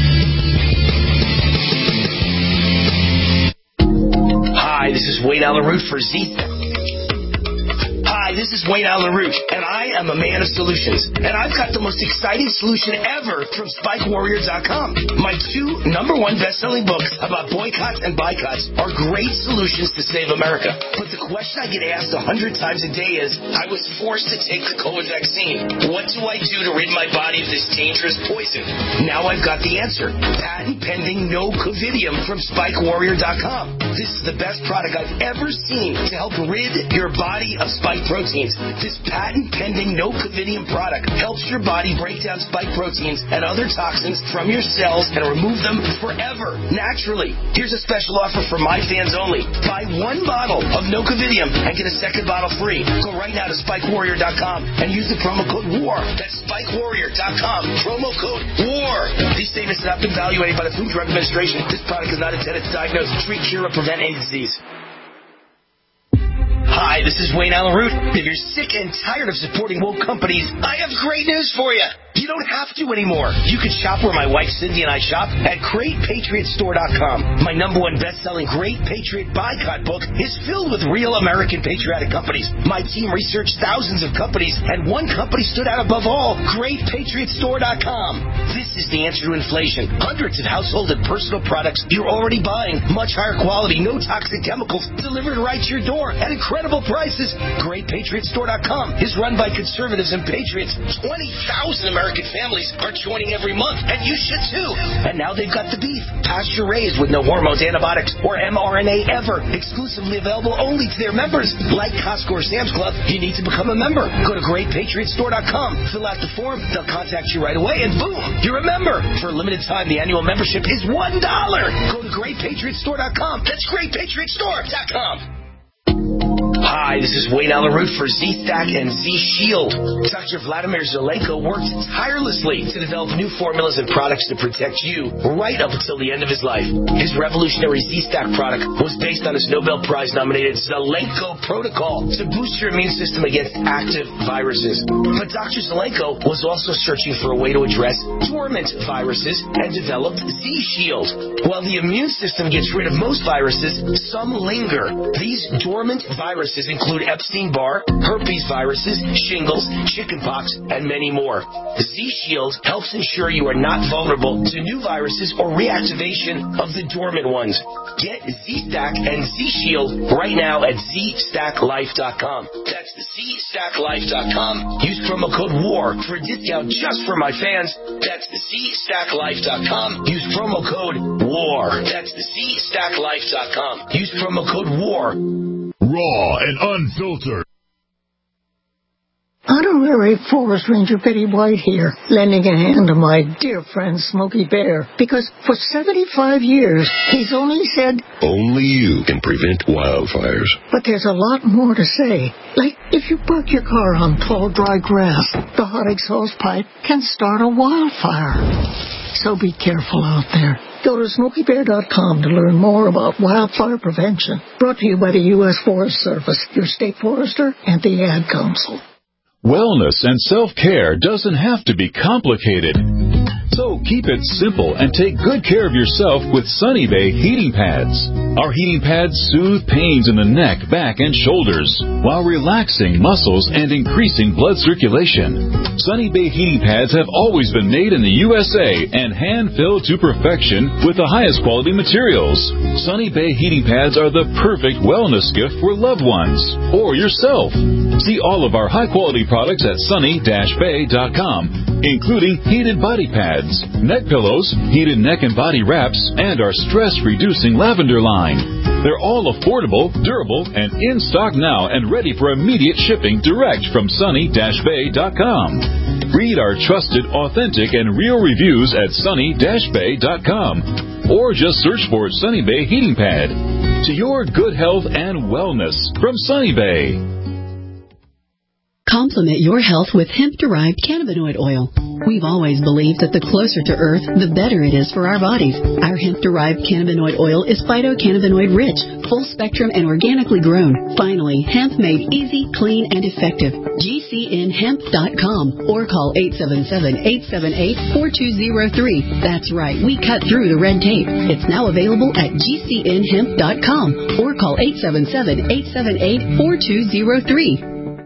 S4: Hi, this is Wayne Allyn Root for Z. Hi, this is Wayne Allyn Root, and I am a man of solutions. And I've got the most exciting solution ever from Spike Warrior dot com. My two number one best-selling books about boycotts and boycotts are great solutions to save America. But the question I get asked a hundred times a day is, I was forced to take the COVID vaccine. What do I do to rid my body of this dangerous poison? Now I've got the answer. Patent pending no Covidium from Spike Warrior dot com. This is the best product I've ever seen to help rid your body of spike proteins. This patent-pending no Covidium product helps your body break down spike proteins and other toxins from your cells and remove them forever, naturally. Here's a special offer for my fans only. Buy one bottle of no Covidium and get a second bottle free. Go right now to Spike Warrior dot com and use the promo code WAR. That's Spike Warrior dot com. Promo code WAR. These statements have not been evaluated by the Food and Drug Administration. This product is not intended to diagnose, treat, cure, or prevent any disease. Hi, this is Wayne Allyn Root. If you're sick and tired of supporting woke companies, I have great news for you. You don't have to anymore. You can shop where my wife Cindy and I shop at Great Patriot Store dot com. My number one best-selling Great Patriot Boycott book is filled with real American patriotic companies. My team researched thousands of companies, and one company stood out above all, Great Patriot Store dot com. This is the answer to inflation. Hundreds of household and personal products you're already buying. Much higher quality, no toxic chemicals, delivered right to your door at incredible prices. Great Patriot Store dot com is run by conservatives and patriots. twenty thousand American families are joining every month, and you should too. And now they've got the beef, pasture raised with no hormones, antibiotics, or M R N A ever. Exclusively available only to their members. Like Costco or Sam's Club, you need to become a member. Go to Great Patriot Store dot com, fill out the form, they'll contact you right away, and boom, you're a member. For a limited time, the annual membership is one dollar. Go to Great Patriot Store dot com. That's Great Patriot Store dot com. Hi, this is Wayne Allyn Root for Z-Stack and Z-Shield. Doctor Vladimir Zelenko worked tirelessly to develop new formulas and products to protect you right up until the end of his life. His revolutionary Z-Stack product was based on his Nobel Prize-nominated Zelenko protocol to boost your immune system against active viruses. But Doctor Zelenko was also searching for a way to address dormant viruses and developed Z-Shield. While the immune system gets rid of most viruses, some linger. These dormant viruses include Epstein-Barr, herpes viruses, shingles, chickenpox, and many more. Z-Shield helps ensure you are not vulnerable to new viruses or reactivation of the dormant ones. Get Z-Stack and Z-Shield right now at Z Stack Life dot com. That's Z Stack Life dot com. Use promo code WAR for a discount just for my fans. That's Z Stack Life dot com. Use promo code WAR. That's Z Stack Life dot com. Use promo code WAR.
S3: raw and unfiltered.
S20: Honorary Forest Ranger Betty White here, lending a hand to my dear friend Smokey Bear, because for seventy-five years, he's only said,
S3: Only you can prevent wildfires.
S20: but there's a lot more to say. Like, if you park your car on tall, dry grass, the hot exhaust pipe can start a wildfire. So be careful out there. Go to smokey bear dot com to learn more about wildfire prevention. Brought to you by the U S Forest Service, your state forester, and the Ad Council.
S21: Wellness and self-care doesn't have to be complicated. So keep it simple and take good care of yourself with Sunny Bay heating pads. Our heating pads soothe pains in the neck, back, and shoulders while relaxing muscles and increasing blood circulation. Sunny Bay heating pads have always been made in the U S A and hand-filled to perfection with the highest quality materials. Sunny Bay heating pads are the perfect wellness gift for loved ones or yourself. See all of our high-quality products at sunny dash bay dot com, including heated body pads, neck pillows, heated neck and body wraps, and our stress-reducing lavender line. They're all affordable, durable, and in stock now and ready for immediate shipping direct from sunny dash bay dot com. Read our trusted, authentic, and real reviews at sunny dash bay dot com, or just search for Sunny Bay Heating Pad. To your good health and wellness from Sunny Bay.
S16: Complement your health with hemp-derived cannabinoid oil. We've always believed that the closer to Earth, the better it is for our bodies. Our hemp-derived cannabinoid oil is phytocannabinoid-rich, full-spectrum, and organically grown. Finally, hemp made easy, clean, and effective. G C N hemp dot com or call eight seven seven, eight seven eight, four two zero three. That's right, we cut through the red tape. It's now available at G C N hemp dot com or call eight seven seven, eight seven eight, four two zero three.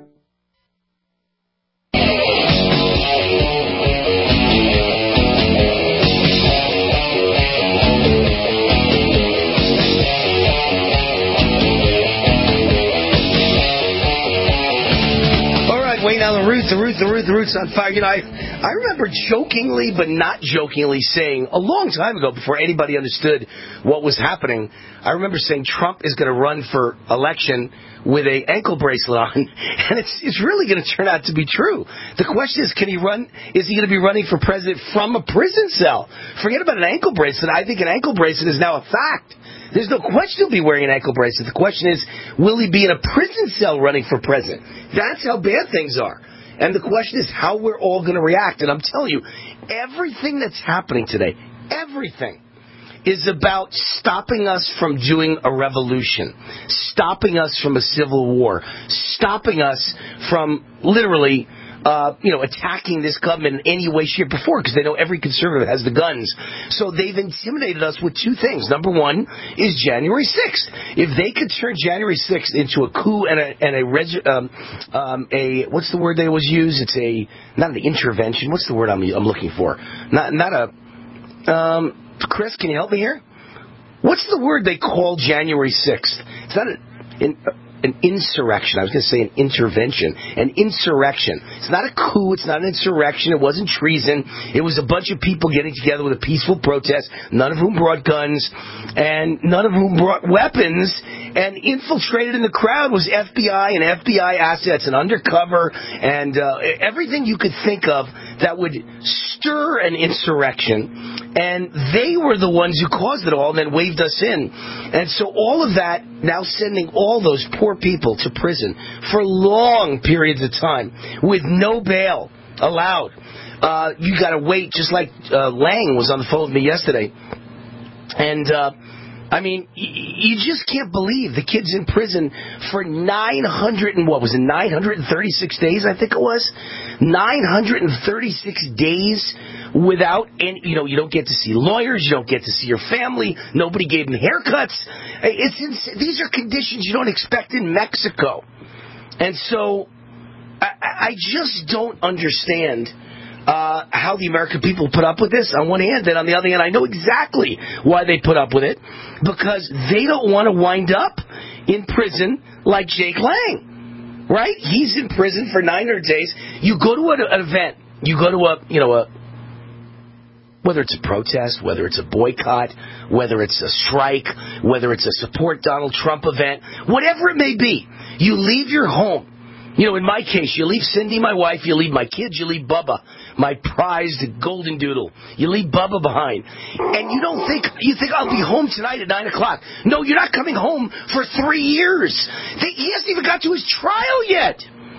S4: Now the root, the root, the root, the root's on fire. You know, I, I remember jokingly, but not jokingly, saying a long time ago, before anybody understood what was happening, I remember saying Trump is going to run for election with a ankle bracelet on, and it's it's really going to turn out to be true. The question is, can he run? Is he going to be running for president from a prison cell? Forget about an ankle bracelet. I think an ankle bracelet is now a fact. There's no question he'll be wearing an ankle bracelet. The question is, will he be in a prison cell running for president? That's how bad things are. And the question is how we're all going to react. And I'm telling you, everything that's happening today, everything, is about stopping us from doing a revolution, stopping us from a civil war, stopping us from literally Uh, you know, attacking this government in any way, shape, or form, because they know every conservative has the guns. So they've intimidated us with two things. Number one is January sixth. If they could turn January sixth into a coup and a and a reg, um, um, a what's the word they always use? It's a not an intervention. What's the word I'm I'm looking for? Not not a. Um, Chris, can you help me here? What's the word they call January sixth? It's not a. In, uh, An insurrection. I was going to say an intervention. An insurrection. It's not a coup. It's not an insurrection. It wasn't treason. It was a bunch of people getting together with a peaceful protest, none of whom brought guns, and none of whom brought weapons, and infiltrated in the crowd was F B I and F B I assets and undercover and uh, everything you could think of that would stir an insurrection. And they were the ones who caused it all and then waved us in. And so all of that now sending all those poor people to prison for long periods of time with no bail allowed. Uh, you got to wait, just like uh, Lang was on the phone with me yesterday. And, uh, I mean, y- you just can't believe the kid's in prison for nine hundred and what was it, nine hundred thirty-six days, I think it was? nine hundred thirty-six days without any, you know, you don't get to see lawyers, you don't get to see your family, nobody gave them haircuts. It's, it's These are conditions you don't expect in Mexico. And so, I, I just don't understand Uh, how the American people put up with this on one hand, and on the other hand, I know exactly why they put up with it, because they don't want to wind up in prison like Jake Lang, right? He's in prison for nine hundred days. You go to an, an event, you go to a, you know, a Whether it's a protest, whether it's a boycott, whether it's a strike, whether it's a support Donald Trump event, whatever it may be, you leave your home. You know, in my case, you leave Cindy, my wife, you leave my kids, you leave Bubba, my prized golden doodle. You leave Bubba behind. And you don't think, you think, I'll be home tonight at nine o'clock. No, you're not coming home for three years. They, he hasn't even got to his trial yet.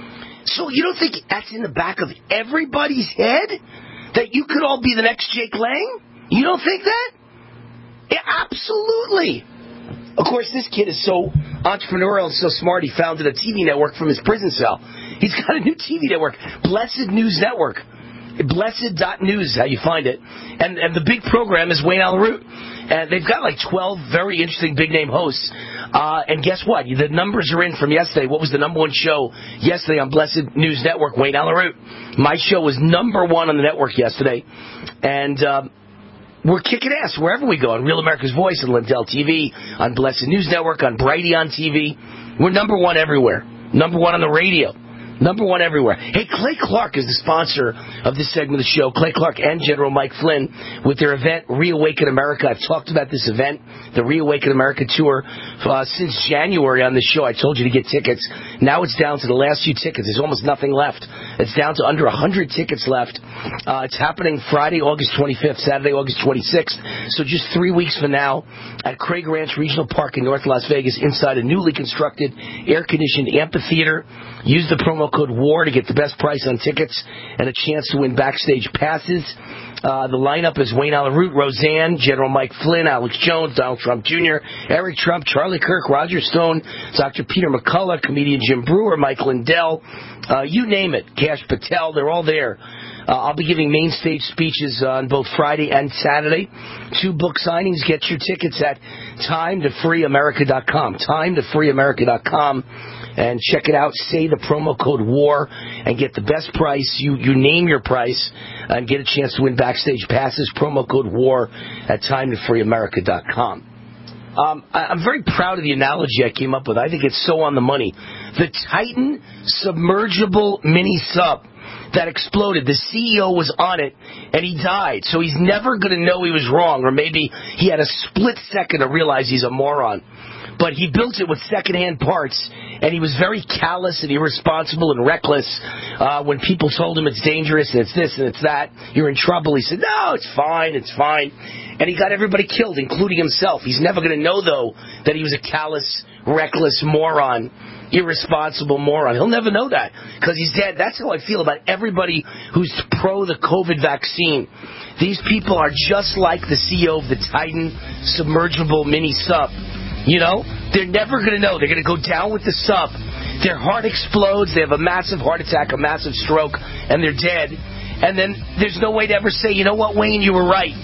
S4: So you don't think that's in the back of everybody's head? That you could all be the next Jake Lang? You don't think that? Yeah, absolutely. Of course, this kid is so entrepreneurial and so smart, he founded a T V network from his prison cell. He's got a new T V network, Blessed News Network. Blessed dot news, how you find it. And and the big program is Wayne Allyn Root. And they've got like twelve very interesting big-name hosts. Uh, and guess what? The numbers are in from yesterday. What was the number one show yesterday on Blessed News Network? Wayne Allyn Root. My show was number one on the network yesterday. And um, we're kicking ass wherever we go. On Real America's Voice, on Lindell T V, on Blessed News Network, on Brighteon T V. We're number one everywhere. Number one on the radio. Number one everywhere. Hey, Clay Clark is the sponsor of this segment of the show. Clay Clark and General Mike Flynn with their event, Reawaken America. I've talked about this event, the Reawaken America Tour, uh, since January on this show. I told you to get tickets. Now it's down to the last few tickets. There's almost nothing left. It's down to under one hundred tickets left. Uh, it's happening Friday, August twenty-fifth, Saturday, August twenty-sixth. So just three weeks from now at Craig Ranch Regional Park in North Las Vegas inside a newly constructed air-conditioned amphitheater. Use the promo code WAR to get the best price on tickets and a chance to win backstage passes. Uh, the lineup is Wayne Allyn Root, Roseanne, General Mike Flynn, Alex Jones, Donald Trump Junior, Eric Trump, Charlie Kirk, Roger Stone, Doctor Peter McCullough, comedian Jim Brewer, Mike Lindell, uh, you name it, Kash Patel, they're all there. Uh, I'll be giving main stage speeches on both Friday and Saturday. Two book signings. Get your tickets at time to free america dot com. time to free america dot com. And check it out. Say the promo code WAR and get the best price. You you name your price and get a chance to win backstage passes. Promo code WAR at time to free america dot com. Um, I, I'm very proud of the analogy I came up with. I think it's so on the money. The Titan submergible mini sub that exploded. The C E O was on it, and he died. So he's never going to know he was wrong, or maybe he had a split second to realize he's a moron. But he built it with secondhand parts, and he was very callous and irresponsible and reckless uh, when people told him it's dangerous and it's this and it's that. You're in trouble. He said, no, it's fine, it's fine. And he got everybody killed, including himself. He's never going to know, though, that he was a callous, reckless moron. Irresponsible moron. He'll never know that because he's dead. That's how I feel about everybody who's pro the COVID vaccine. These people are just like the C E O of the Titan submergible mini sub. You know, they're never going to know. They're going to go down with the sub. Their heart explodes. They have a massive heart attack, a massive stroke, and they're dead. And then there's no way to ever say, you know what, Wayne, you were right.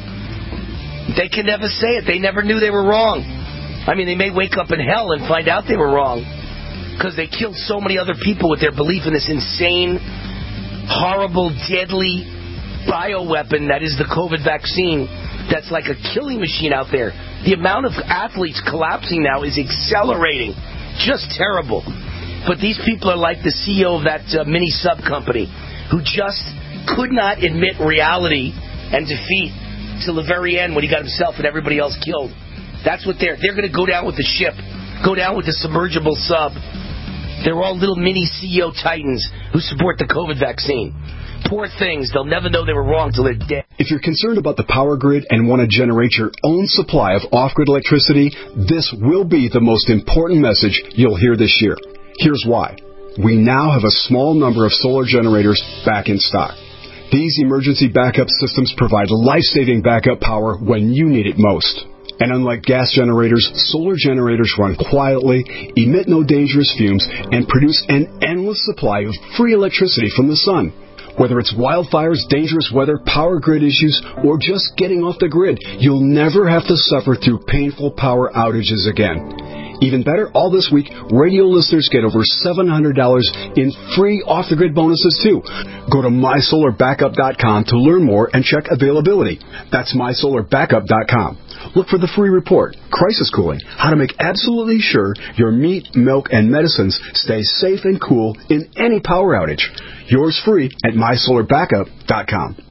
S4: They can never say it. They never knew they were wrong. I mean, they may wake up in hell and find out they were wrong. Because they killed so many other people with their belief in this insane, horrible, deadly bioweapon that is the COVID vaccine that's like a killing machine out there. The amount of athletes collapsing now is accelerating. Just terrible. But these people are like the C E O of that uh, mini sub company who just could not admit reality and defeat till the very end when he got himself and everybody else killed. That's what they're... They're going to go down with the ship. Go down with the submergible sub. They're all little mini C E O titans who support the COVID vaccine. Poor things. They'll never know they were wrong till they're dead.
S5: If you're concerned about the power grid and want to generate your own supply of off-grid electricity, this will be the most important message you'll hear this year. Here's why. We now have a small number of solar generators back in stock. These emergency backup systems provide life-saving backup power when you need it most. And unlike gas generators, solar generators run quietly, emit no dangerous fumes, and produce an endless supply of free electricity from the sun. Whether it's wildfires, dangerous weather, power grid issues, or just getting off the grid, you'll never have to suffer through painful power outages again. Even better, all this week, radio listeners get over seven hundred dollars in free off-the-grid bonuses, too. Go to my solar backup dot com to learn more and check availability. That's my solar backup dot com. Look for the free report, Crisis Cooling, how to make absolutely sure your meat, milk, and medicines stay safe and cool in any power outage. Yours free at my solar backup dot com.